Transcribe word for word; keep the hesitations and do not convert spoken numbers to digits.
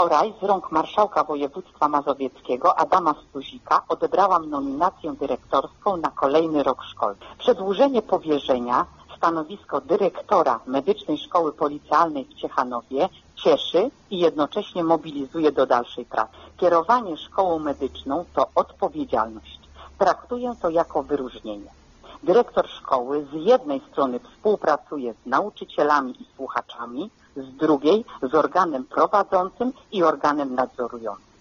Wczoraj z rąk marszałka województwa mazowieckiego Adama Stuzika odebrałam nominację dyrektorską na kolejny rok szkolny. Przedłużenie powierzenia stanowisko dyrektora Medycznej Szkoły Policjalnej w Ciechanowie cieszy i jednocześnie mobilizuje do dalszej pracy. Kierowanie szkołą medyczną to odpowiedzialność. Traktuję to jako wyróżnienie. Dyrektor szkoły z jednej strony współpracuje z nauczycielami i słuchaczami, z drugiej z organem prowadzącym i organem nadzorującym.